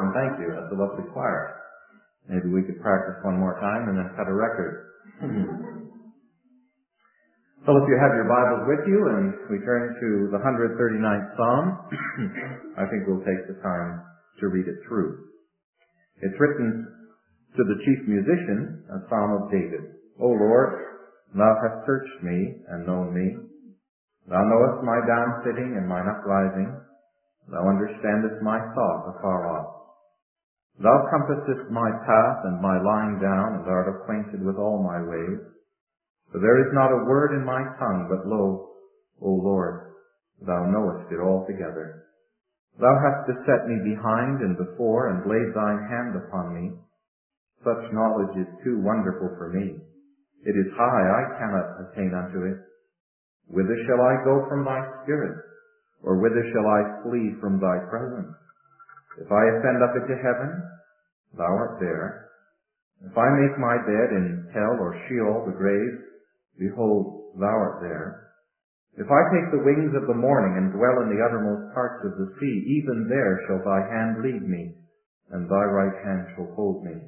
and thank you. That's a lovely choir. Maybe we could practice one more time and then cut a record. Well, if you have your Bibles with you and we turn to the 139th Psalm, I think we'll take the time to read it through. It's written to the chief musician, a Psalm of David. O Lord, thou hast searched me and known me. Thou knowest my downsitting and mine uprising. Thou understandest my thought afar off. Thou compassest my path and my lying down, and art acquainted with all my ways. For there is not a word in my tongue, but lo, O Lord, thou knowest it altogether. Thou hast beset me behind and before, and laid thine hand upon me. Such knowledge is too wonderful for me. It is high, I cannot attain unto it. Whither shall I go from thy spirit? Or whither shall I flee from thy presence? If I ascend up into heaven, thou art there. If I make my bed in hell or Sheol, the grave, behold, thou art there. If I take the wings of the morning and dwell in the uttermost parts of the sea, even there shall thy hand lead me, and thy right hand shall hold me.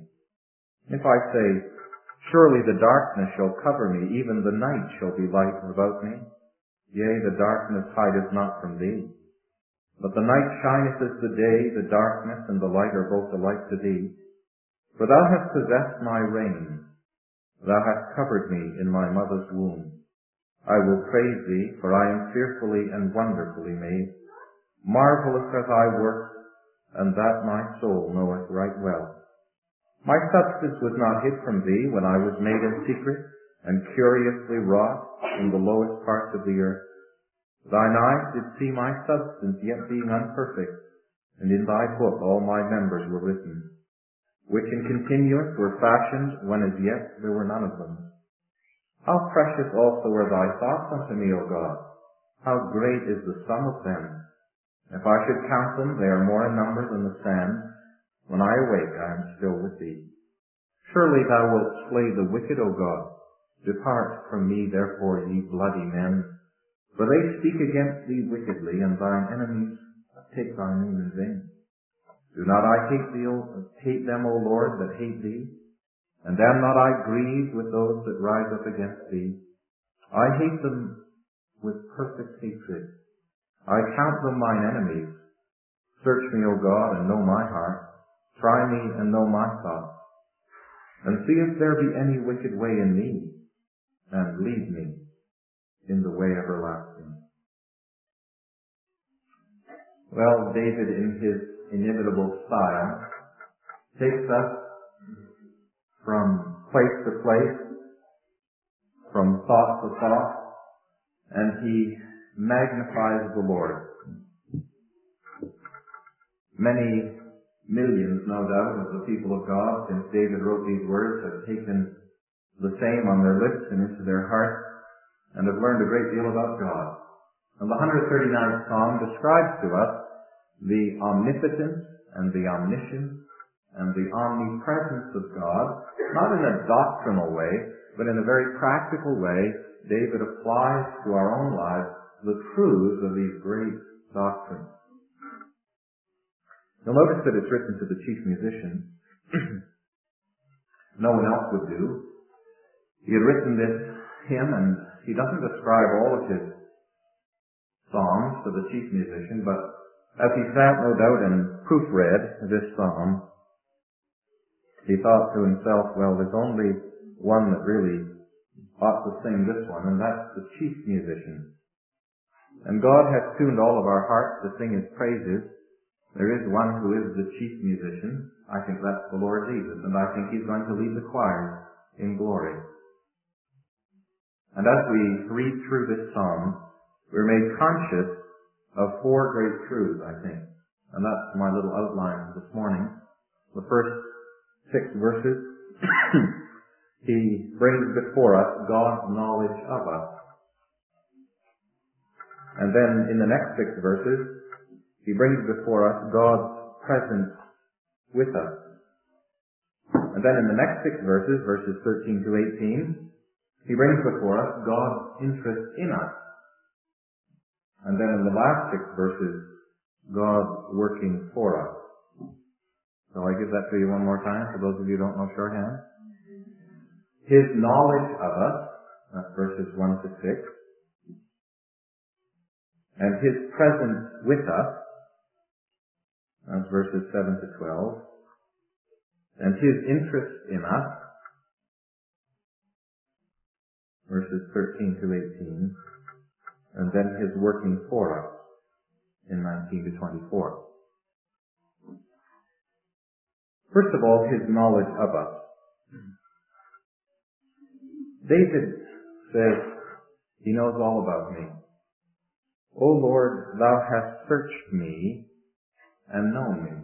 If I say, surely the darkness shall cover me, even the night shall be light about me. Yea, the darkness hideth not from thee. But the night shineth as the day, the darkness and the light are both alike to thee. For thou hast possessed my reins. Thou hast covered me in my mother's womb. I will praise thee, for I am fearfully and wonderfully made. Marvelous are thy works, and that my soul knoweth right well. My substance was not hid from thee when I was made in secret, and curiously wrought in the lowest parts of the earth. Thine eyes did see my substance, yet being unperfect, and in thy book all my members were written, which in continuance were fashioned when as yet there were none of them. How precious also are thy thoughts unto me, O God! How great is the sum of them! If I should count them, they are more in number than the sand. When I awake, I am still with thee. Surely thou wilt slay the wicked, O God. Depart from me, therefore, ye bloody men. For they speak against thee wickedly, and thine enemies take thy name in vain. Do not I hate them, O Lord, that hate thee? And am not I grieved with those that rise up against thee? I hate them with perfect hatred. I count them mine enemies. Search me, O God, and know my heart. Try me and know my thoughts. And see if there be any wicked way in me, and lead me in the way everlasting. Well, David, in his inimitable style, takes us from place to place, from thought to thought, and he magnifies the Lord. Many millions, no doubt, of the people of God, since David wrote these words, have taken the same on their lips and into their hearts, and have learned a great deal about God. And the 139th Psalm describes to us the omnipotence and the omniscience and the omnipresence of God, not in a doctrinal way, but in a very practical way. David applies to our own lives the truths of these great doctrines. You'll notice that it's written to the chief musician. No one else would do. He had written this hymn, and he doesn't describe all of his psalms to the chief musician, but as he sat, no doubt, and proofread this psalm, he thought to himself, well, there's only one that really ought to sing this one, and that's the chief musician. And God has tuned all of our hearts to sing his praises. There is one who is the chief musician. I think that's the Lord Jesus, and I think he's going to lead the choir in glory. And as we read through this psalm, we're made conscious of four great truths, I think. And that's my little outline this morning. The first 6 verses, he brings before us God's knowledge of us. And then in the next 6 verses, he brings before us God's presence with us. And then in the next 6 verses, verses 13 to 18, he brings before us God's interest in us. And then in the last 6 verses, God working for us. Shall I give that to you one more time for those of you who don't know shorthand? His knowledge of us, that's verses 1 to 6. And His presence with us, that's verses 7 to 12. And His interest in us, verses 13 to 18. And then His working for us in 19 to 24. First of all, His knowledge of us. David says, he knows all about me. O Lord, Thou hast searched me and known me.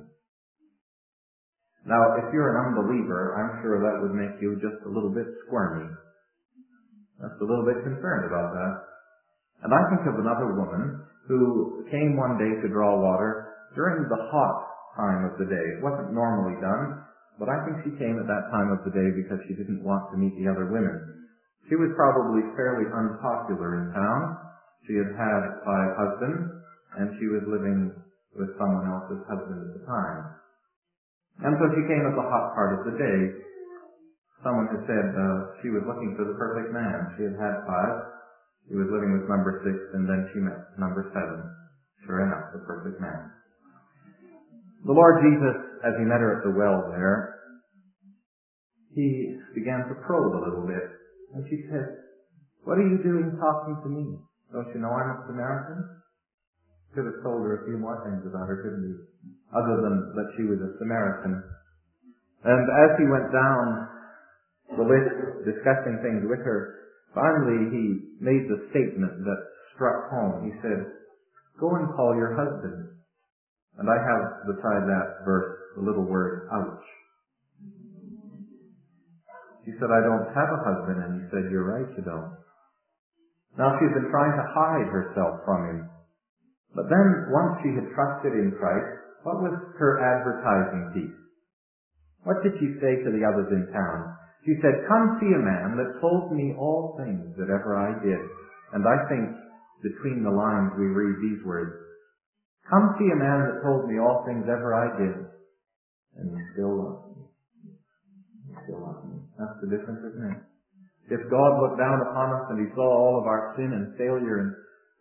Now, if you're an unbeliever, I'm sure that would make you just a little bit squirmy. Just a little bit concerned about that. And I think of another woman who came one day to draw water during the hot time of the day. It wasn't normally done, but I think she came at that time of the day because she didn't want to meet the other women. She was probably fairly unpopular in town. She had had 5 husbands, and she was living with someone else's husband at the time. And so she came at the hot part of the day. Someone had said she was looking for the perfect man. She had had 5. She was living with number 6, and then she met number 7. Sure enough, the perfect man. The Lord Jesus, as He met her at the well there, He began to probe a little bit. And she said, "What are you doing talking to me? Don't you know I'm a Samaritan?" Could have told her a few more things about her, couldn't he? Other than that she was a Samaritan. And as he went down the list, discussing things with her, finally he made the statement that struck home. He said, "Go and call your husband." And I have beside that verse the little word, ouch. She said, "I don't have a husband." And he said, "You're right, you don't." Now she's been trying to hide herself from him. But then, once she had trusted in Christ, what was her advertising piece? What did she say to the others in town? She said, "Come see a man that told me all things that ever I did." And I think between the lines we read these words, "Come see a man that told me all things ever I did, and he still loves me." He still loves me. That's the difference, isn't it? If God looked down upon us and He saw all of our sin and failure, and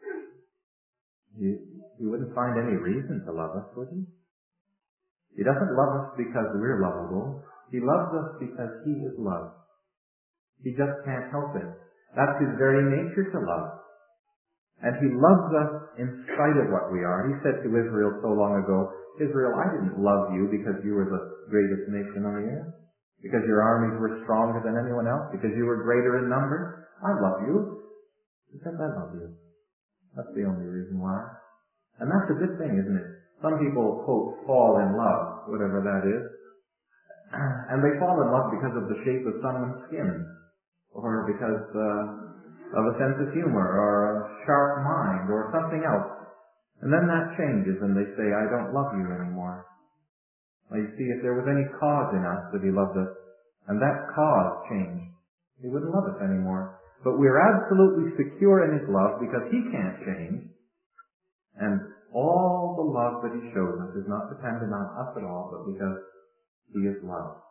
He wouldn't find any reason to love us, would He? He doesn't love us because we're lovable. He loves us because He is love. He just can't help it. That's His very nature to love. And He loves us in spite of what we are. He said to Israel so long ago, "Israel, I didn't love you because you were the greatest nation on the earth, because your armies were stronger than anyone else, because you were greater in number. I love you because I love you." That's the only reason why. And that's a good thing, isn't it? Some people, quote, fall in love, whatever that is. And they fall in love because of the shape of someone's skin, or because of a sense of humor, or a sharp mind, or something else. And then that changes, and they say, "I don't love you anymore." Well, you see, if there was any cause in us that He loved us, and that cause changed, He wouldn't love us anymore. But we're absolutely secure in His love because He can't change. And all the love that He shows us is not dependent on us at all, but because He is love.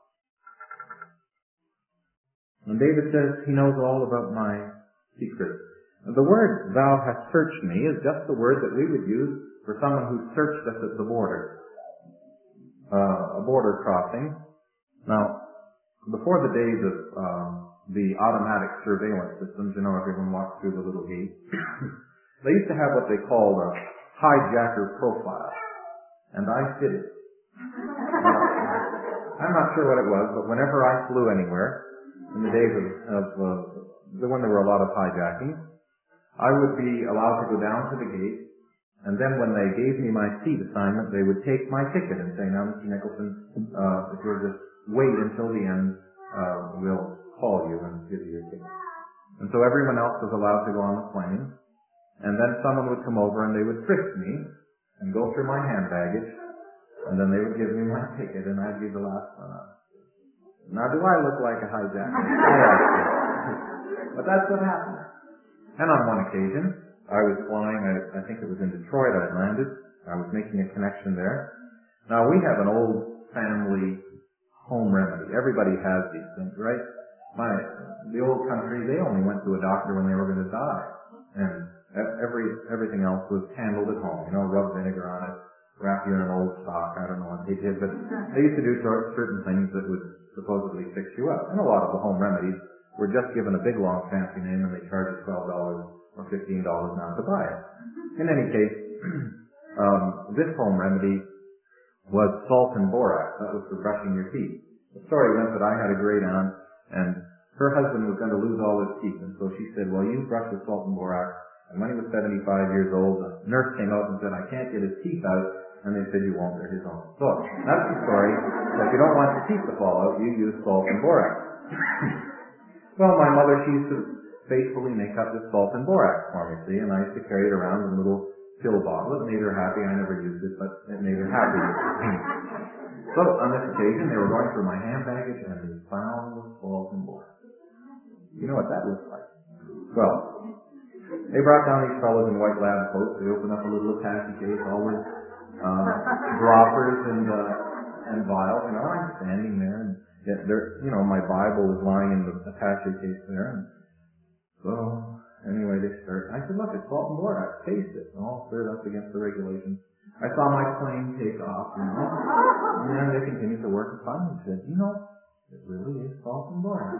And David says He knows all about my secrets. The word "thou hast searched me" is just the word that we would use for someone who searched us at the border. A border crossing. Now, before the days of the automatic surveillance systems, everyone walks through the little gate, they used to have what they called a hijacker profile. And I fit it. I'm not sure what it was, but whenever I flew anywhere, in the days of when there were a lot of hijacking, I would be allowed to go down to the gate, and then when they gave me my seat assignment, they would take my ticket and say, "Now, Mr. Nicholson, if you'll just wait until the end, we'll call you and give you your ticket." And so everyone else was allowed to go on the plane, and then someone would come over and they would frisk me and go through my hand baggage, and then they would give me my ticket, and I'd be the last one up. Now, do I look like a hijacker? But that's what happened. And on one occasion, I was flying, I think it was in Detroit I landed. I was making a connection there. Now, we have an old family home remedy. Everybody has these things, right? The old country, they only went to a doctor when they were going to die. And everything else was handled at home. Rub vinegar on it, wrap you in an old sock. I don't know what they did, but they used to do certain things that would supposedly fix you up. And a lot of the home remedies were just given a big, long, fancy name, and they charge you $12 or $15 now to buy it. In any case, this home remedy was salt and borax. That was for brushing your teeth. The story went that I had a great aunt, and her husband was going to lose all his teeth, and so she said, well, you brush with salt and borax. And when he was 75 years old, the nurse came out and said, I can't get his teeth out. And they said, you won't, they're his own. So, that's the story. So if you don't want your teeth to fall out, you use salt and borax. Well, my mother, she used to faithfully make up this salt and borax for me, see, and I used to carry it around in a little pill bottle. It made her happy. I never used it, but it made her happy. So, on this occasion, they were going through my hand baggage, and they found the salt and borax. You know what that looks like? Well, they brought down these fellows in white lab coats. They opened up a little attache case, all with droppers and vials. I'm standing there, and my Bible was lying in the attache case there. And so, anyway, they start. I said, look, it's salt and borax. Taste it. All stirred up against the regulations. I saw my plane take off, and then they continued to work, and finally said, it really is salt and borax.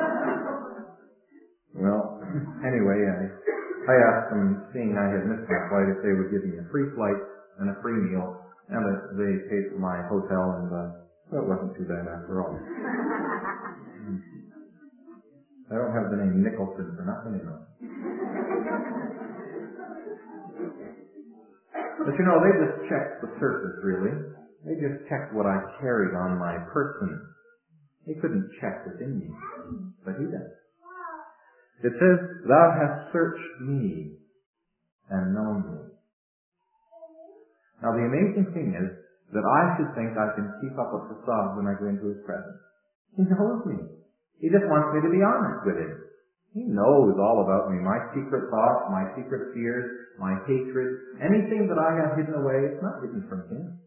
Well, anyway, I asked them, seeing I had missed my flight, if they would give me a free flight and a free meal, and they paid for my hotel, and it wasn't too bad after all. I don't have the name Nicholson for nothing, But they just checked the surface, really. They just checked what I carried on my person. They couldn't check within me, but he did. It says, thou hast searched me and known me. Now the amazing thing is that I should think I can keep up a facade when I go into his presence. He knows me. He just wants me to be honest with him. He knows all about me, my secret thoughts, my secret fears, my hatred, anything that I have hidden away, it's not hidden from him.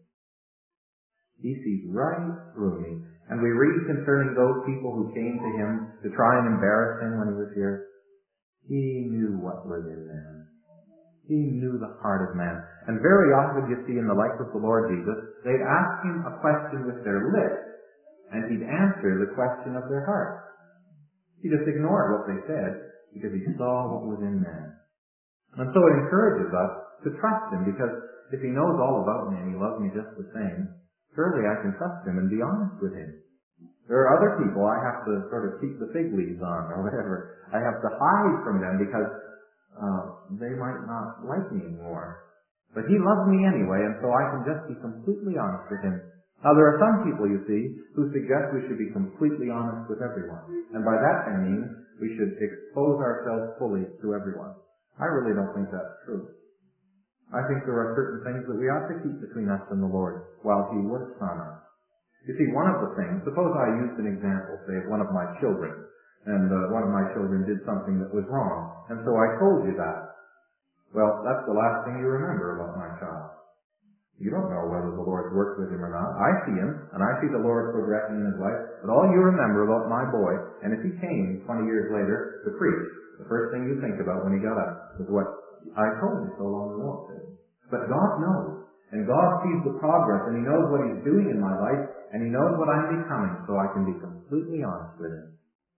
He sees right through me. And we read concerning those people who came to him to try and embarrass him when he was here. He knew what was in them. He knew the heart of man. And very often, you see, in the life of the Lord Jesus, they'd ask him a question with their lips, and he'd answer the question of their heart. He just ignored what they said, because he saw what was in man. And so it encourages us to trust him, because if he knows all about me and he loves me just the same, surely I can trust him and be honest with him. There are other people I have to sort of keep the fig leaves on or whatever. I have to hide from them because they might not like me anymore. But he loves me anyway, and so I can just be completely honest with him. Now there are some people, you see, who suggest we should be completely honest with everyone. And by that I mean we should expose ourselves fully to everyone. I really don't think that's true. I think there are certain things that we ought to keep between us and the Lord while he works on us. You see, one of the things, suppose I used an example, say, of one of my children, and one of my children did something that was wrong, and so I told you that. Well, that's the last thing you remember about my child. You don't know whether the Lord's worked with him or not. I see him, and I see the Lord progressing in his life, but all you remember about my boy, and if he came 20 years later to preach, the first thing you think about when he got up was what I told you so long ago. But God knows, and God sees the progress, and he knows what he's doing in my life, and he knows what I'm becoming, so I can be completely honest with him.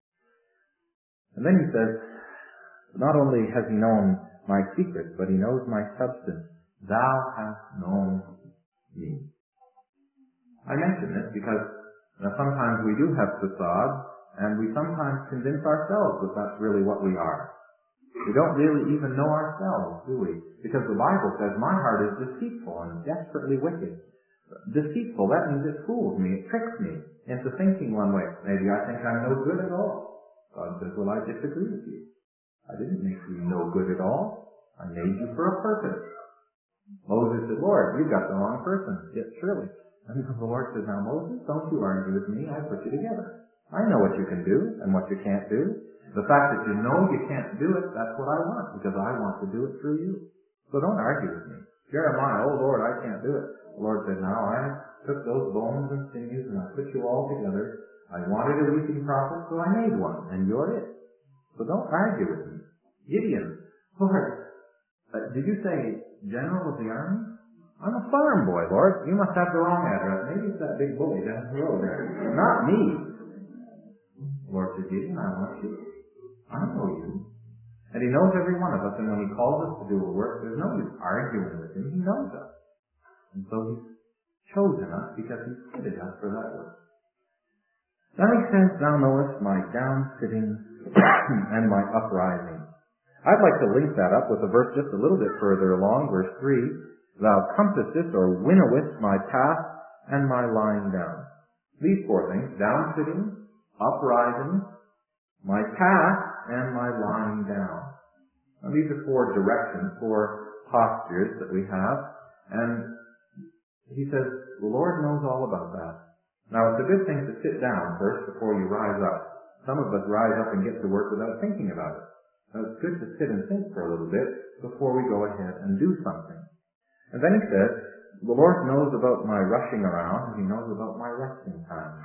And then he says, not only has he known my secrets, but he knows my substance. Thou hast known me. I mention this because sometimes we do have facades, and we sometimes convince ourselves that that's really what we are. We don't really even know ourselves, do we? Because the Bible says, my heart is deceitful and desperately wicked. Deceitful, that means it fools me, it tricks me into thinking one way. Maybe I think I'm no good at all. God says, well, I disagree with you. I didn't make you no good at all. I made you for a purpose. Moses said, Lord, you've got the wrong person. Yes, surely. And the Lord said, now Moses, don't you argue with me. I put you together. I know what you can do and what you can't do. The fact that you know you can't do it, that's what I want, because I want to do it through you. So don't argue with me. Jeremiah, oh Lord, I can't do it. The Lord said, now took those bones and sinews and I put you all together. I wanted a weeping prophet, so I made one, and you're it. So don't argue with me. Gideon, Lord, did you say general of the army? I'm a farm boy, Lord. You must have the wrong address. Maybe it's that big bully down the road there. Not me. Lord said, Gideon, I want you. I know you. And he knows every one of us, and when he calls us to do a work, there's no use arguing with him. He knows us. And so he's chosen us because he's fitted us for that work. Now he says, thou knowest my down-sitting and my uprising. I'd like to link that up with a verse just a little bit further along, verse 3. Thou compassest or winnowest my path and my lying down. These four things, down-sitting, uprising, my path, and my lying down. Now these are four directions, four postures that we have. And he says, the Lord knows all about that. Now it's a good thing to sit down first before you rise up. Some of us rise up and get to work without thinking about it. Now it's good to sit and think for a little bit before we go ahead and do something. And then he says, the Lord knows about my rushing around, and he knows about my resting time.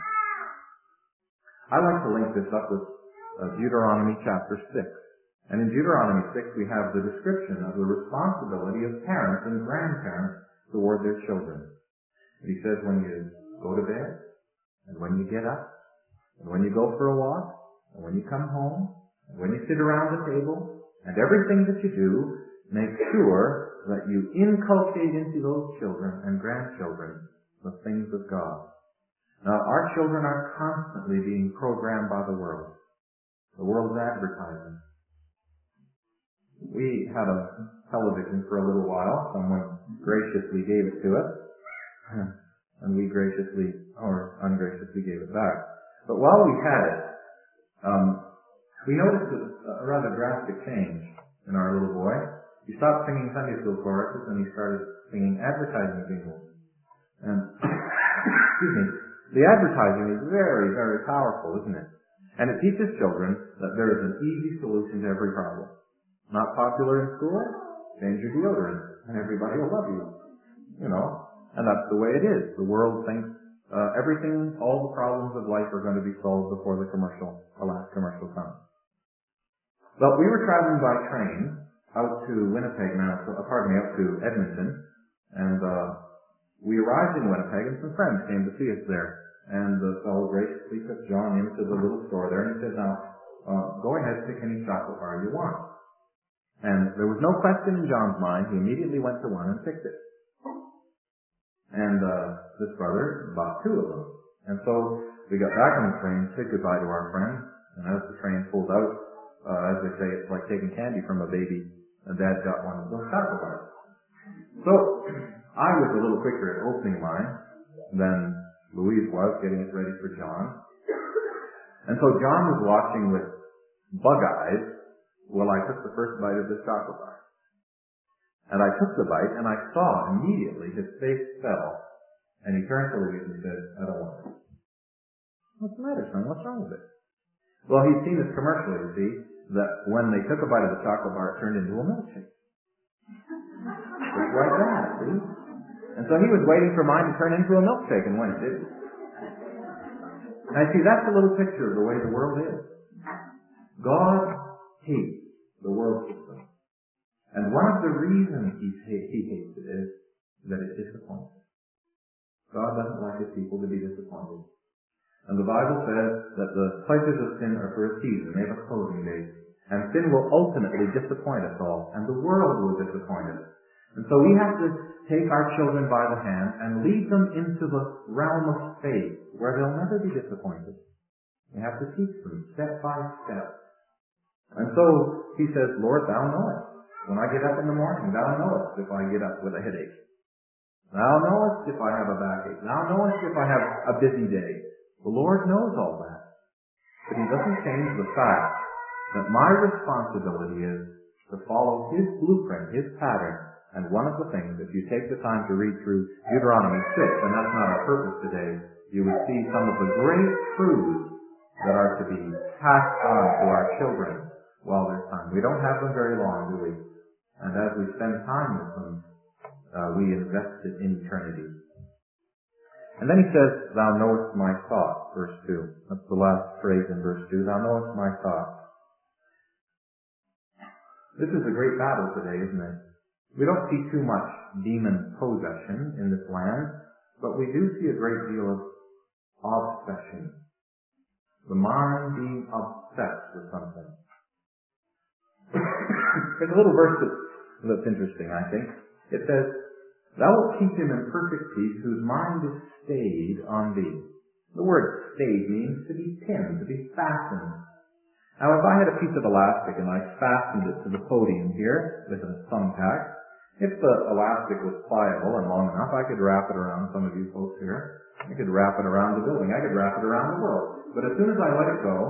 I like to link this up with Deuteronomy chapter 6. And in Deuteronomy 6 we have the description of the responsibility of parents and grandparents toward their children. And he says when you go to bed, and when you get up, and when you go for a walk, and when you come home, and when you sit around the table, and everything that you do, make sure that you inculcate into those children and grandchildren the things of God. Now, our children are constantly being programmed by the world. The world's advertising. We had a television for a little while. Someone graciously gave it to us. And we graciously, or ungraciously, gave it back. But while we had it, we noticed a rather drastic change in our little boy. He stopped singing Sunday school choruses and he started singing advertising jingles. And, excuse me, the advertising is very, very powerful, isn't it? And it teaches children that there is an easy solution to every problem. Not popular in school? Change your deodorant and everybody will love you. You know, and that's the way it is. The world thinks everything, all the problems of life are going to be solved before the last commercial comes. But we were traveling by train out to Winnipeg, Manitoba, out to Edmonton, and we arrived in Winnipeg and some friends came to see us there. And the fellow graciously took John into the little store there and he said, now, go ahead, pick any chocolate bar you want. And there was no question in John's mind. He immediately went to one and picked it. And this brother bought two of them. And so we got back on the train, said goodbye to our friend, and as the train pulled out, as they say, it's like taking candy from a baby, and Dad got one of those chocolate bars. So I was a little quicker at opening mine than Louise was getting it ready for John. And so John was watching with bug eyes while I took the first bite of the chocolate bar. And I took the bite and I saw immediately his face fell. And he turned to Louise and said, I don't want it. What's the matter, son? What's wrong with it? Well, he'd seen this commercial, you see, that when they took a bite of the chocolate bar, it turned into a milkshake. Just like that, see? And so he was waiting for mine to turn into a milkshake, and when it didn't. And see, that's a little picture of the way the world is. God hates the world system. And one of the reasons he hates it is that it disappoints him. God doesn't like his people to be disappointed. And the Bible says that the pleasures of sin are for a season. They have a closing date. And sin will ultimately disappoint us all. And the world will disappoint us. And so we have to take our children by the hand and lead them into the realm of faith where they'll never be disappointed. We have to teach them step by step. And so he says, Lord, thou knowest. When I get up in the morning, thou knowest if I get up with a headache. Thou knowest if I have a backache. Thou knowest if I have a busy day. The Lord knows all that. But he doesn't change the fact that my responsibility is to follow his blueprint, his pattern. And one of the things, if you take the time to read through Deuteronomy 6, and that's not our purpose today, you would see some of the great truths that are to be passed on to our children while there's time. We don't have them very long, do we? And as we spend time with them, we invest it in eternity. And then he says, thou knowest my thoughts, verse 2. That's the last phrase in verse 2. Thou knowest my thoughts. This is a great battle today, isn't it? We don't see too much demon possession in this land, but we do see a great deal of obsession. The mind being obsessed with something. There's a little verse that's interesting, I think. It says, thou wilt keep him in perfect peace whose mind is stayed on thee. The word stayed means to be pinned, to be fastened. Now if I had a piece of elastic and I fastened it to the podium here with a thumbtack, if the elastic was pliable and long enough, I could wrap it around some of you folks here. I could wrap it around the building. I could wrap it around the world. But as soon as I let it go,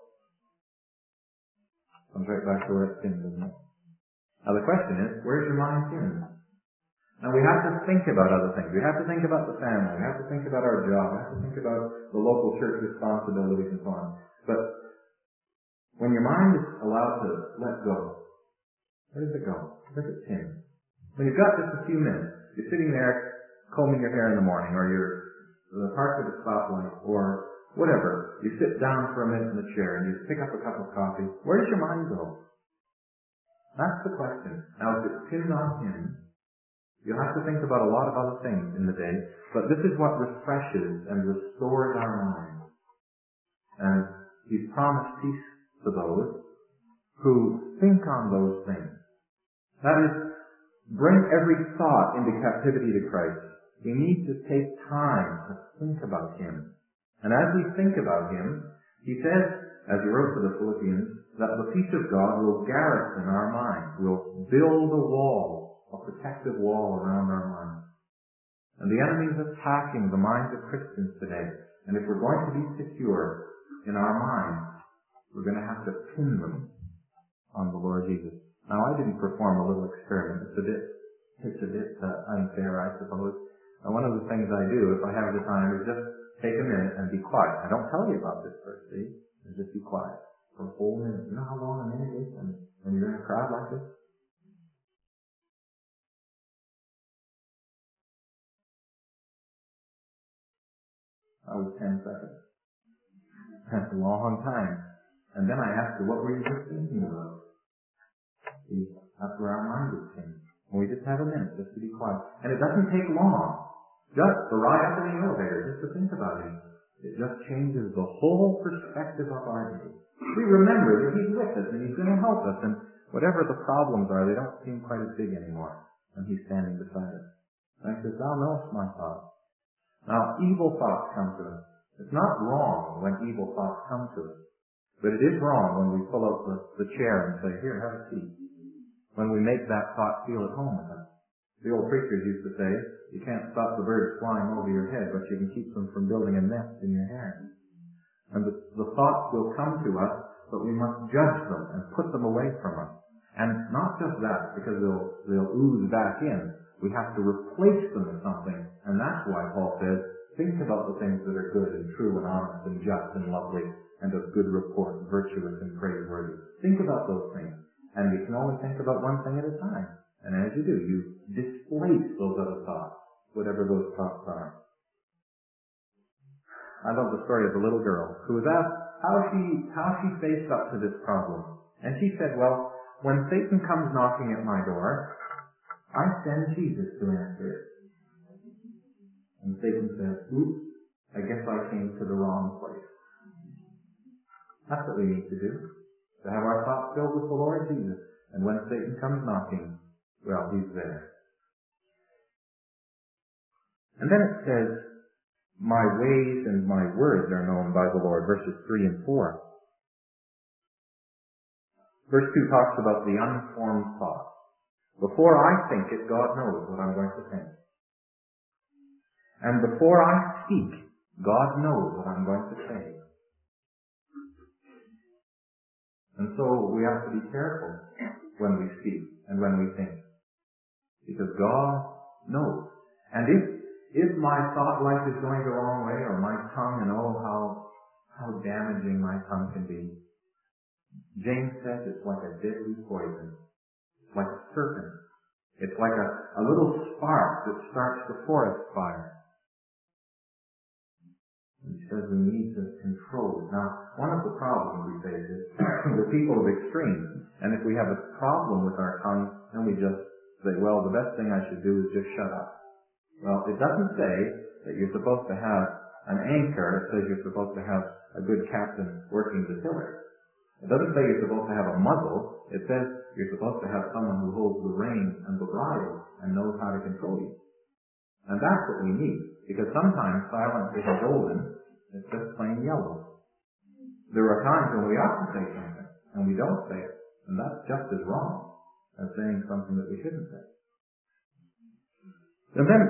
it comes right back to where it's pinned, doesn't it? Now the question is, where's your mind pinned? Now we have to think about other things. We have to think about the family. We have to think about our job. We have to think about the local church responsibilities and so on. But when your mind is allowed to let go, where does it go? Where's it pinned? When you've got just a few minutes, you're sitting there combing your hair in the morning, or you're parked at a stoplight, or whatever. You sit down for a minute in the chair and you pick up a cup of coffee. Where does your mind go? That's the question. Now if it's pinned on him, you'll have to think about a lot of other things in the day, but this is what refreshes and restores our mind. And he's promised peace to those who think on those things. That is, bring every thought into captivity to Christ. We need to take time to think about him. And as we think about him, he says, as he wrote to the Philippians, that the peace of God will garrison our mind, will build a wall, a protective wall around our minds. And the enemy is attacking the minds of Christians today. And if we're going to be secure in our minds, we're going to have to pin them on the Lord Jesus. Now, I didn't perform a little experiment. It's a bit unfair, I suppose. Now, one of the things I do, if I have the time, is just take a minute and be quiet. I don't tell you about this first, see? Just be quiet for a whole minute. You know how long a minute is when you're in a crowd like this? That was 10 seconds. That's a long time. And then I asked her, what were you just thinking about? See, that's where our mind is pinned. And we just have a minute just to be quiet. And it doesn't take long. Just the ride up in the elevator, just to think about it. It just changes the whole perspective of our day. We remember that he's with us and he's going to help us. And whatever the problems are, they don't seem quite as big anymore. And he's standing beside us. And I says, thou knowest my thoughts. Now, evil thoughts come to us. It's not wrong when evil thoughts come to us. But it is wrong when we pull out the chair and say, here, have a seat. When we make that thought feel at home with us. The old preachers used to say, you can't stop the birds flying over your head, but you can keep them from building a nest in your hair. And the thoughts will come to us, but we must judge them and put them away from us. And not just that, because they'll ooze back in. We have to replace them with something. And that's why Paul says, think about the things that are good and true and honest and just and lovely and of good report, virtuous and praiseworthy. Think about those things. And we can only think about one thing at a time. And as you do, you displace those other thoughts, whatever those thoughts are. I love the story of the little girl who was asked how she faced up to this problem. And she said, well, when Satan comes knocking at my door, I send Jesus to answer it. And Satan says, oops, I guess I came to the wrong place. That's what we need to do. To have our thoughts filled with the Lord Jesus. And when Satan comes knocking, well, he's there. And then it says, my ways and my words are known by the Lord, verses 3 and 4. Verse 2 talks about the unformed thought. Before I think it, God knows what I'm going to think. And before I speak, God knows what I'm going to say. And so we have to be careful when we speak and when we think. Because God knows. And if my thought life is going the wrong way, or my tongue, and how damaging my tongue can be, James says it's like a deadly poison. It's like a serpent. It's like a little spark that starts the forest fire. says we need to control it. Now, one of the problems we face is we're people of extremes. And if we have a problem with our tongue, then we just say, well, the best thing I should do is just shut up. Well, it doesn't say that you're supposed to have an anchor. It says you're supposed to have a good captain working the tiller. It doesn't say you're supposed to have a muzzle. It says you're supposed to have someone who holds the reins and the bridle and knows how to control you. And that's what we need. Because sometimes silence isn't golden. It's just plain yellow. There are times when we ought to say something and we don't say it. And that's just as wrong as saying something that we shouldn't say. And then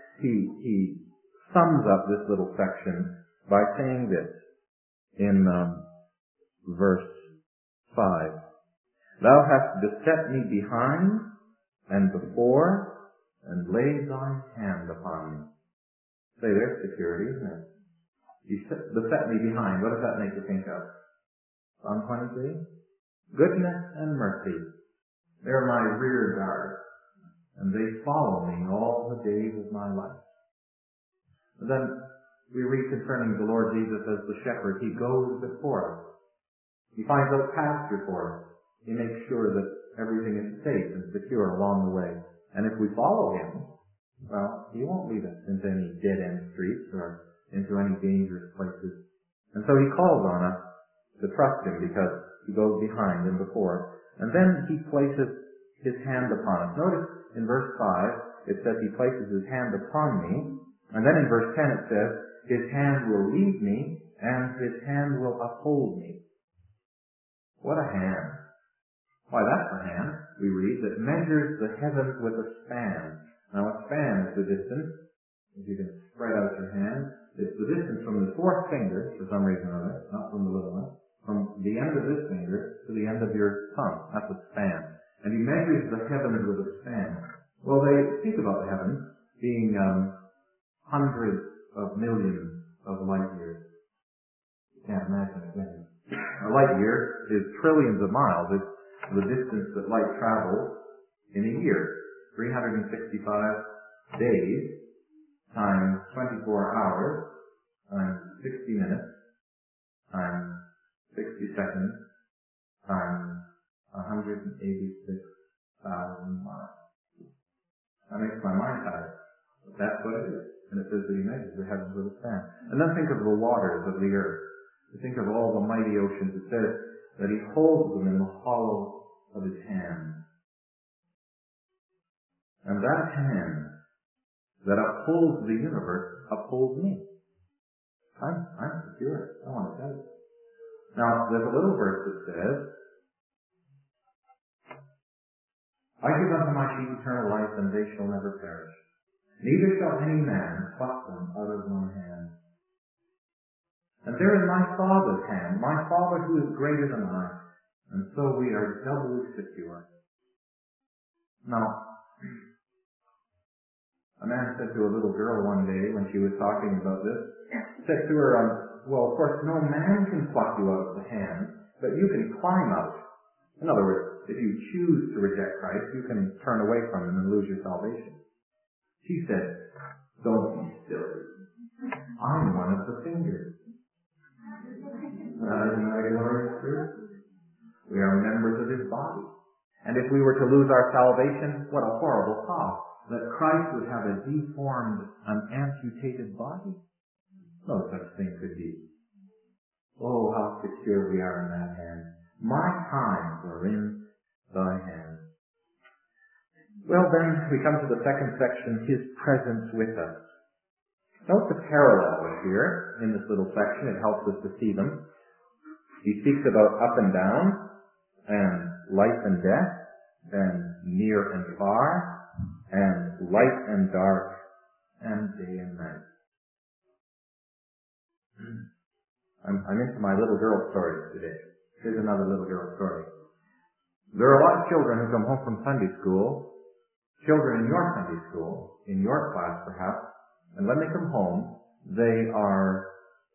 he sums up this little section by saying this in verse 5. Thou hast beset me behind and before, and laid thine hand upon me. Say, there's security, isn't it? You beset me behind. What does that make you think of? Psalm 23? Goodness and mercy. They're my rear guard, and they follow me all the days of my life. And then we read concerning the Lord Jesus as the shepherd. He goes before us. He finds out pasture for us. He makes sure that everything is safe and secure along the way. And if we follow him, well, he won't lead us into any dead-end streets or into any dangerous places. And so he calls on us to trust him because he goes behind and before. And then he places his hand upon us. Notice in verse 5, it says he places his hand upon me. And then in verse 10 it says, his hand will lead me and his hand will uphold me. What a hand. Why, that's a hand, we read, that measures the heavens with a span. Now, a span is the distance, if you can spread out your hand, it's the distance from the fourth finger, for some reason or other, not from the little one, from the end of this finger to the end of your thumb. That's a span. And he measures the heavens with a span. Well, they speak about the heavens being hundreds of millions of light years. You can't imagine it, can you? A light year is trillions of miles. It's the distance that light travels in a year. 365 days times 24 hours times 60 minutes times 60 seconds times 186,000 miles. That makes my mind tired. But that's what it is. And it says that he measures the heavens with a span. And then think of the waters of the earth. Think of all the mighty oceans. It says that he holds them in the hollow of his hand. And that hand that upholds the universe upholds me. I'm secure. I want to tell you. Now, there's a little verse that says, I give unto my sheep eternal life, and they shall never perish. Neither shall any man pluck them out of my hand. And they're in my Father's hand, my Father who is greater than I. And so we are doubly secure. Now, a man said to a little girl one day when she was talking about this, said to her, well, of course, no man can pluck you out of the hand, but you can climb out. In other words, if you choose to reject Christ, you can turn away from him and lose your salvation. She said, don't be silly. I'm one of the fingers. Isn't that glorious truth? We are members of his body. And if we were to lose our salvation, what a horrible thought. That Christ would have a deformed, an amputated body? No such thing could be. Oh, how secure we are in that hand. My times are in thy hand. Well, then, we come to the second section, his presence with us. Note the parallels here in this little section. It helps us to see them. He speaks about up and down, and life and death, and near and far, and light and dark, and day and night. I'm into my little girl stories today. Here's another little girl story. There are a lot of children who come home from Sunday school, children in your Sunday school, in your class perhaps, and when they come home, they are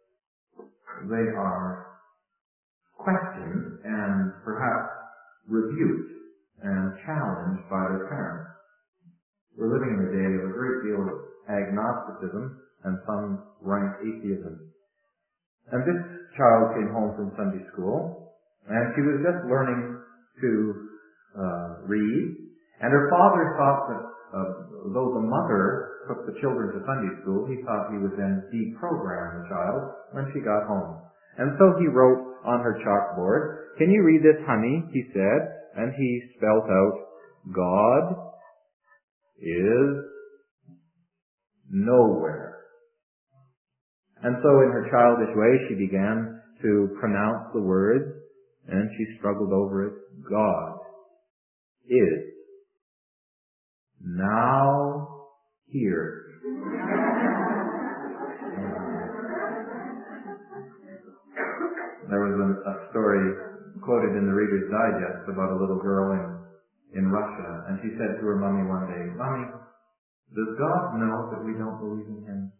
questioned and perhaps rebuked and challenged by their parents. We're living in a day of a great deal of agnosticism and some rank atheism. And this child came home from Sunday school, and she was just learning to read, and her father thought that though the mother took the children to Sunday school, he thought he would then deprogram the child when she got home. And so he wrote on her chalkboard, "Can you read this, honey?" he said, and he spelled out, "God is nowhere." And so in her childish way, she began to pronounce the words, and she struggled over it. God is now here. There was a story quoted in the Reader's Digest about a little girl in Russia, and she said to her mommy one day, "Mommy, does God know that we don't believe in Him?"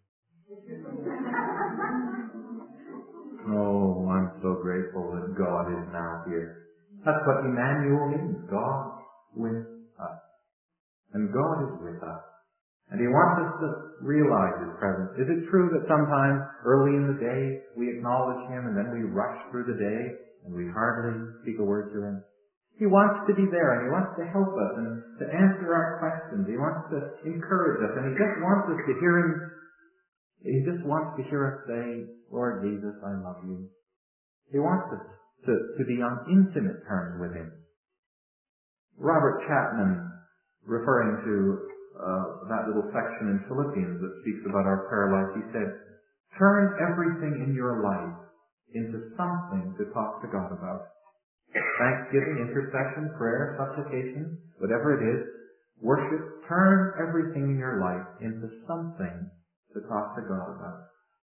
"Oh, I'm so grateful that God is now here." That's what Emmanuel means, God with us. And God is with us. And He wants us to realize His presence. Is it true that sometimes early in the day we acknowledge Him and then we rush through the day and we hardly speak a word to Him? He wants to be there, and He wants to help us and to answer our questions. He wants to encourage us, and He just wants us to hear Him. He just wants to hear us say, "Lord Jesus, I love you." He wants us to be on intimate terms with Him. Robert Chapman, referring to that little section in Philippians that speaks about our prayer life, he said, "Turn everything in your life into something to talk to God about. Thanksgiving, intercession, prayer, supplication, whatever it is, worship, turn everything in your life into something to talk to God about."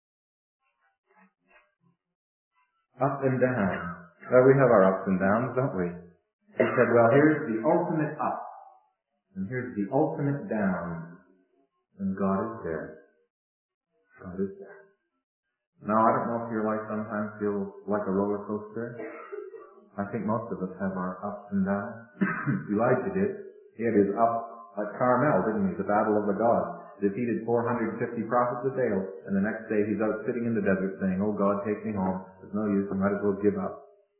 Up and down. Well, we have our ups and downs, don't we? He said, well, here's the ultimate up, and here's the ultimate down, and God is there. God is there. Now, I don't know if your life sometimes feels like a roller coaster. I think most of us have our ups and downs. Elijah did. He had his up at Carmel, didn't he? The battle of the gods. Defeated 450 prophets of Baal, and the next day he's out sitting in the desert saying, "Oh God, take me home. There's no use. I might as well give up."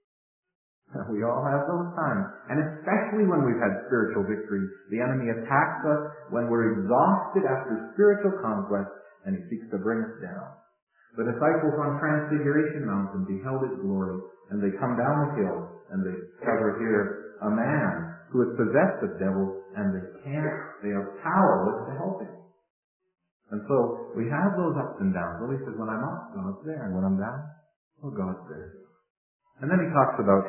We all have those times. And especially when we've had spiritual victory. The enemy attacks us when we're exhausted after spiritual conquest, and he seeks to bring us down. The disciples on Transfiguration Mountain beheld His glory, and they come down the hill, and they discover here a man who is possessed of devils, and they are powerless to help him. And so we have those ups and downs. Well, he says, when I'm up, God's there. And when I'm down, well, God's there. And then he talks about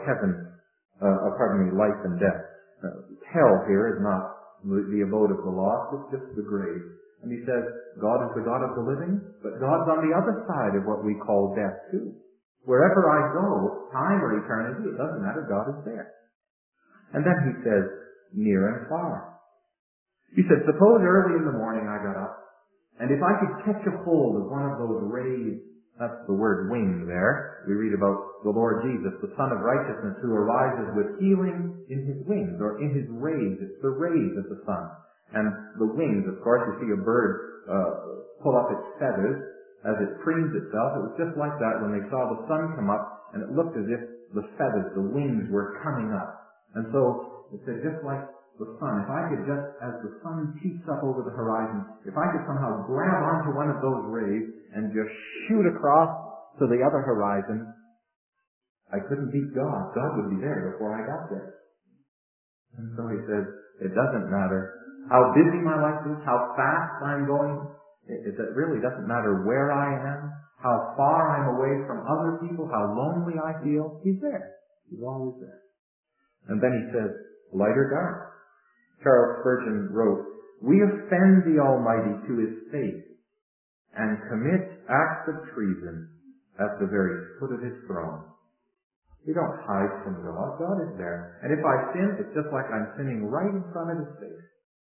life and death. Hell here is not the abode of the lost, it's just the grave. And he says, God is the God of the living, but God's on the other side of what we call death too. Wherever I go, time or eternity, it doesn't matter, God is there. And then he says, near and far. He said, suppose early in the morning I got up, and if I could catch a hold of one of those rays, that's the word wing there. We read about the Lord Jesus, the Son of Righteousness, who arises with healing in His wings, or in His rays. It's the rays of the sun. And the wings, of course, you see a bird pull up its feathers as it preens itself. It was just like that when they saw the sun come up, and it looked as if the feathers, the wings, were coming up. And so it said, just like the sun, if I could just, as the sun peeks up over the horizon, if I could somehow grab onto one of those rays and just shoot across to the other horizon, I couldn't beat God. God would be there before I got there. And so he says, it doesn't matter how busy my life is, how fast I'm going. It really doesn't matter where I am, how far I'm away from other people, how lonely I feel. He's there. He's always there. And then he says, light or dark. Charles Spurgeon wrote, we offend the Almighty to His face and commit acts of treason at the very foot of His throne. We don't hide from God. God is there. And if I sin, it's just like I'm sinning right in front of His face.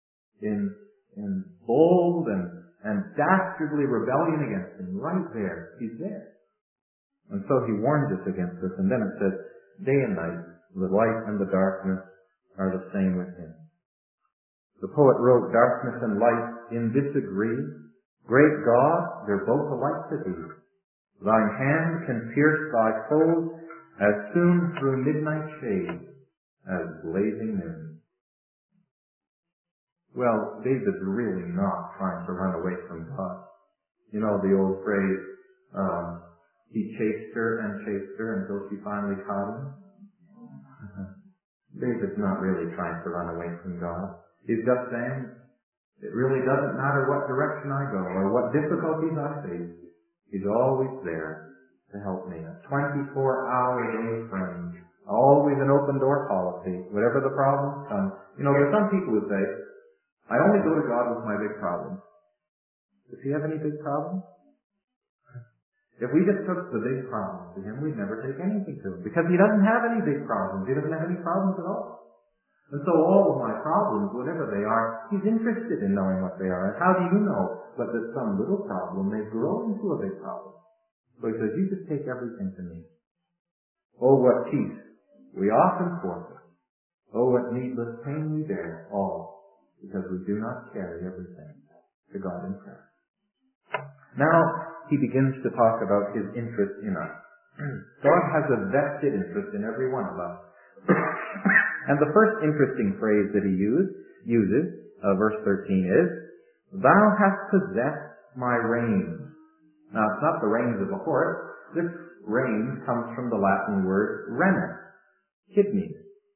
In bold and dastardly rebellion against Him. Right there. He's there. And so He warns us against this. And then it says, day and night, the light and the darkness are the same with Him. The poet wrote, darkness and light in this agree. Great God, they're both alike to Thee. Thine hand can pierce thy foes as soon through midnight shade as blazing noon. Well, David's really not trying to run away from God. You know the old phrase, he chased her until she finally caught him? David's not really trying to run away from God. He's just saying, it really doesn't matter what direction I go or what difficulties I face. He's always there to help me. A 24-hour-a-day friend. Always an open door policy. Whatever the problems come. You know, there are some people who say, I only go to God with my big problems. Does he have any big problems? If we just took the big problems to him, we'd never take anything to him. Because he doesn't have any big problems. He doesn't have any problems at all. And so all of my problems, whatever they are, he's interested in knowing what they are. And how do you know but that some little problem may grow into a big problem? So he says, you just take everything to me. Oh, what peace we often forfeit. Oh, what needless pain we bear, all because we do not carry everything to God in prayer. Now, he begins to talk about his interest in us. God has a vested interest in every one of us. And the first interesting phrase that he uses, verse 13 is, Thou hast possessed my reins. Now, it's not the reins of a horse. This reins comes from the Latin word renus, kidneys.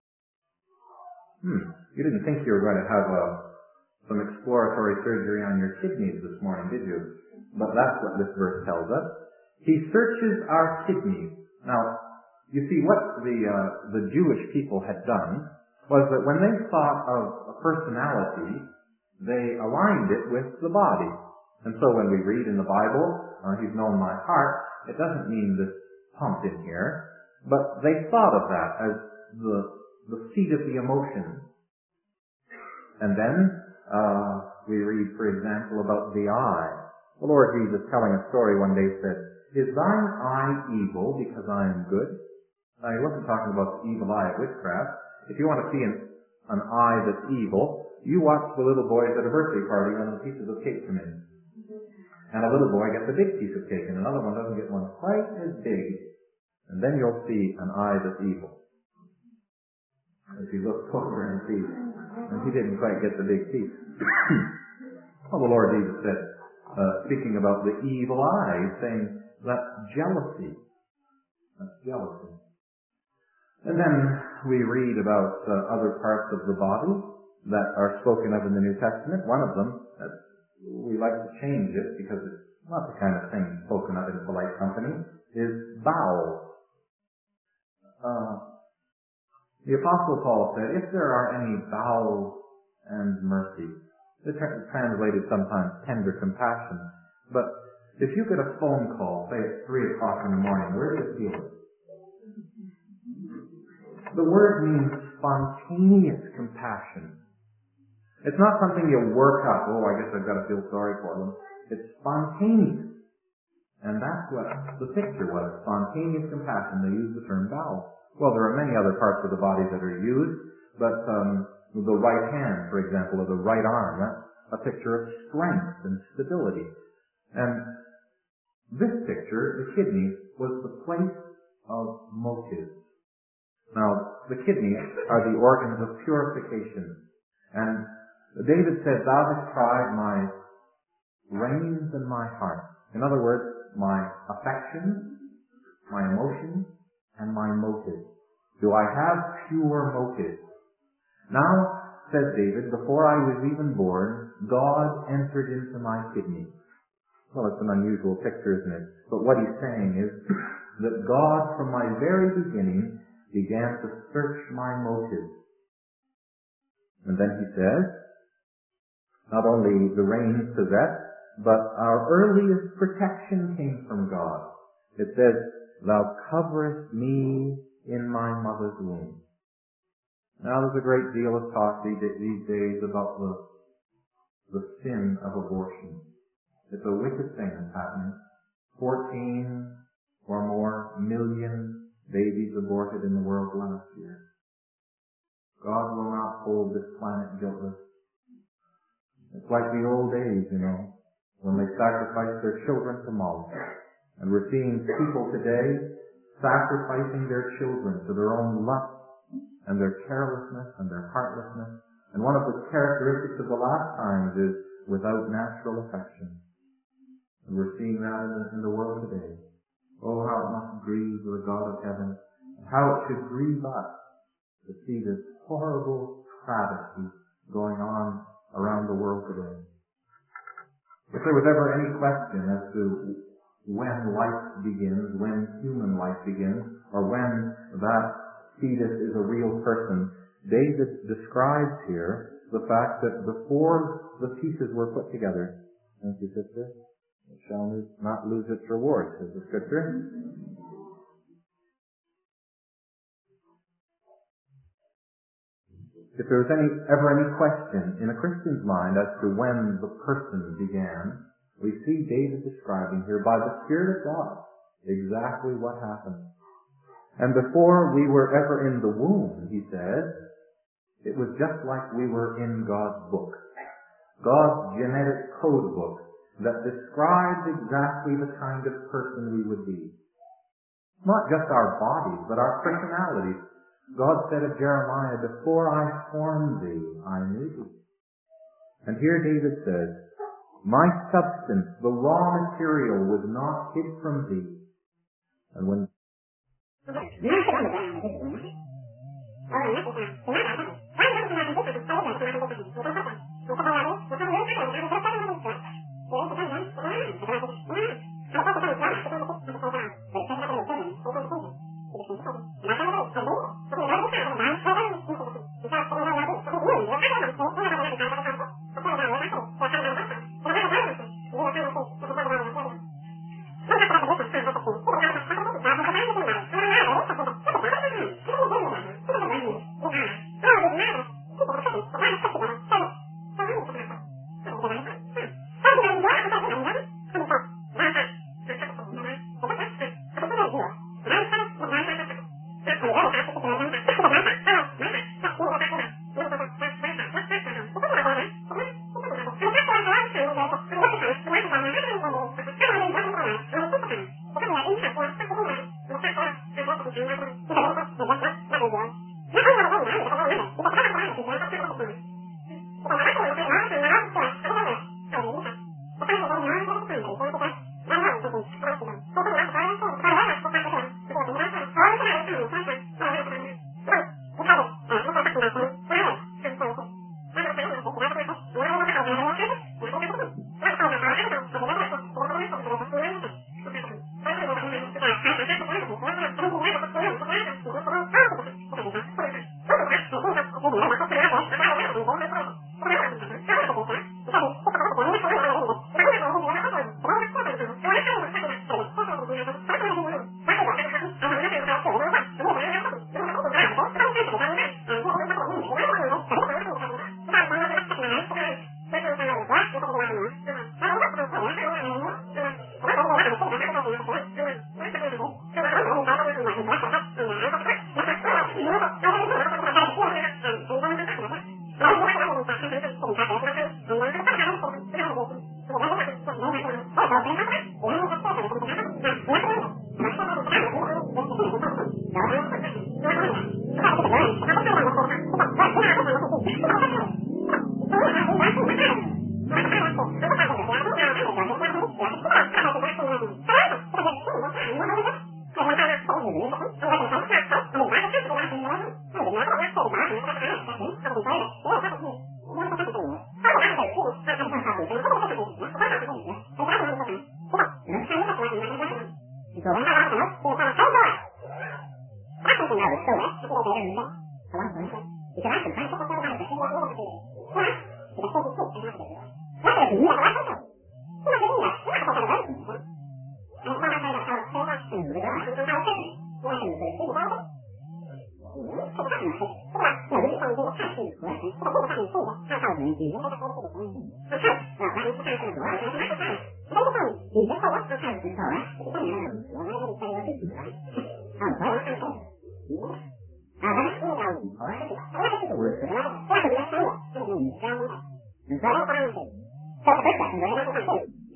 You didn't think you were going to have some exploratory surgery on your kidneys this morning, did you? But that's what this verse tells us. He searches our kidneys. Now, you see, what the Jewish people had done was that when they thought of a personality, they aligned it with the body. And so when we read in the Bible, he's known my heart, it doesn't mean this pump in here, but they thought of that as the seat of the emotions. And then we read, for example, about the eye. The Lord Jesus, telling a story one day, said, Is thine eye evil because I am good? Now, he wasn't talking about the evil eye of witchcraft. If you want to see an eye that's evil, you watch the little boys at a birthday party when the pieces of cake come in. And a little boy gets a big piece of cake, and another one doesn't get one quite as big. And then you'll see an eye that's evil. If you look over and see, and he didn't quite get the big piece. Well, the Lord Jesus said, speaking about the evil eye, saying, that's jealousy. That's jealousy. And then we read about other parts of the body that are spoken of in the New Testament. One of them, we like to change it because it's not the kind of thing spoken of in polite company, is bowels. The Apostle Paul said, if there are any bowels and mercy, it's translated sometimes tender compassion, but if you get a phone call, say at 3 o'clock in the morning, where do you feel it? The word means spontaneous compassion. It's not something you work up, I guess I've got to feel sorry for them. It's spontaneous. And that's what the picture was, spontaneous compassion. They use the term bowel. Well, there are many other parts of the body that are used, but the right hand, for example, or the right arm, that's a picture of strength and stability. And this picture, the kidney, was the place of motive. Now, the kidneys are the organs of purification. And David said, Thou hast tried my reins and my heart. In other words, my affections, my emotions, and my motives. Do I have pure motives? Now, says David, before I was even born, God entered into my kidneys. Well, it's an unusual picture, isn't it? But what he's saying is that God, from my very beginning, began to search my motives. And then he says, not only the reins possessed, but our earliest protection came from God. It says, Thou coverest me in my mother's womb. Now there's a great deal of talk these days about the sin of abortion. It's a wicked thing that's happening. 14 or more million babies aborted in the world last year. God will not hold this planet guiltless. It's like the old days, when they sacrificed their children to Moloch. And we're seeing people today sacrificing their children to their own lust and their carelessness and their heartlessness. And one of the characteristics of the last times is without natural affection. And we're seeing that in the world today. Oh, how it must grieve the God of heaven, and how it should grieve us to see this horrible travesty going on around the world today. If there was ever any question as to when life begins, when human life begins, or when that fetus is a real person, David describes here the fact that before the pieces were put together, thank you, sister, it shall not lose its reward, says the scripture. If there was ever any question in a Christian's mind as to when the person began, we see David describing here by the Spirit of God exactly what happened. And before we were ever in the womb, he said, it was just like we were in God's book. God's genetic code book that describes exactly the kind of person we would be. Not just our bodies, but our personalities. God said of Jeremiah, before I formed thee, I knew thee. And here David says, my substance, the raw material, was not hid from thee. And when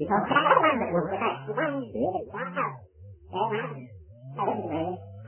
Because cái đó là một cái này, một cái chuyện gì đó đâu. Để mà, sao đến vậy?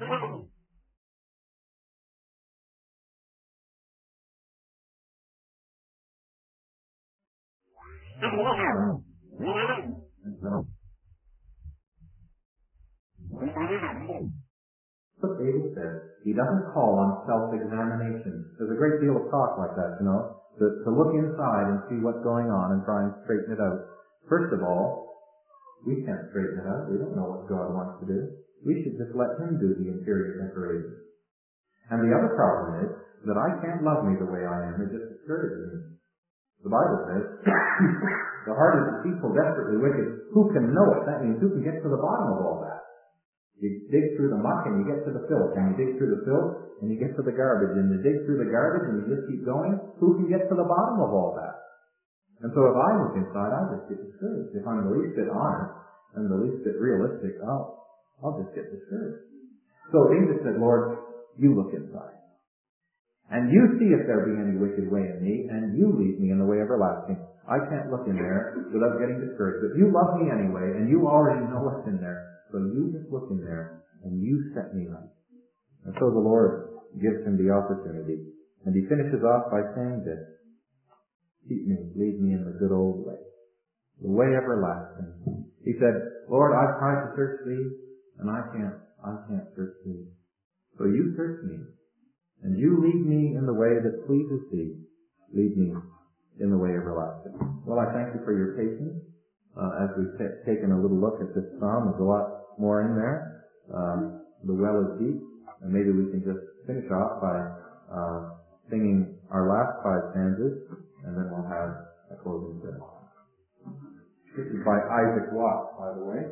But David says he doesn't call on self-examination. There's a great deal of talk like that, to look inside and see what's going on and try and straighten it out. First of all, we can't straighten it out. We don't know what God wants to do. We should just let Him do the interior decorating. And the other problem is that I can't love me the way I am. It just discourages me. The Bible says, the heart is deceitful, desperately wicked. Who can know it? That means who can get to the bottom of all that? You dig through the muck and you get to the filth, and you dig through the filth and you get to the garbage, and you dig through the garbage and you just keep going. Who can get to the bottom of all that? And so if I look inside, I just get discouraged. If I'm the least bit honest and the least bit realistic, I'll just get discouraged. So David said, Lord, you look inside. And you see if there be any wicked way in me, and you lead me in the way everlasting. I can't look in there without getting discouraged. But you love me anyway, and you already know what's in there. So you just look in there, and you set me right. And so the Lord gives him the opportunity. And he finishes off by saying this, keep me, lead me in the good old way, the way everlasting. He said, Lord, I've tried to search thee, and I can't search thee. So you search me, and you lead me in the way that pleases thee. Lead me in the way everlasting. Well, I thank you for your patience as we've taken a little look at this psalm. There's a lot more in there. The well is deep, and maybe we can just finish off by singing our last 5 stanzas, and then we'll have a closing prayer. This is by Isaac Watts, by the way.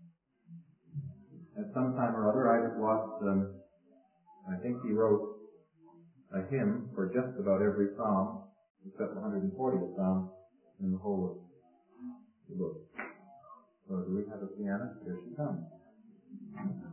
At some time or other, Isaac Watts, I think he wrote a hymn for just about every psalm, except 140th psalm in the whole of the book. So do we have a pianist? Here she comes.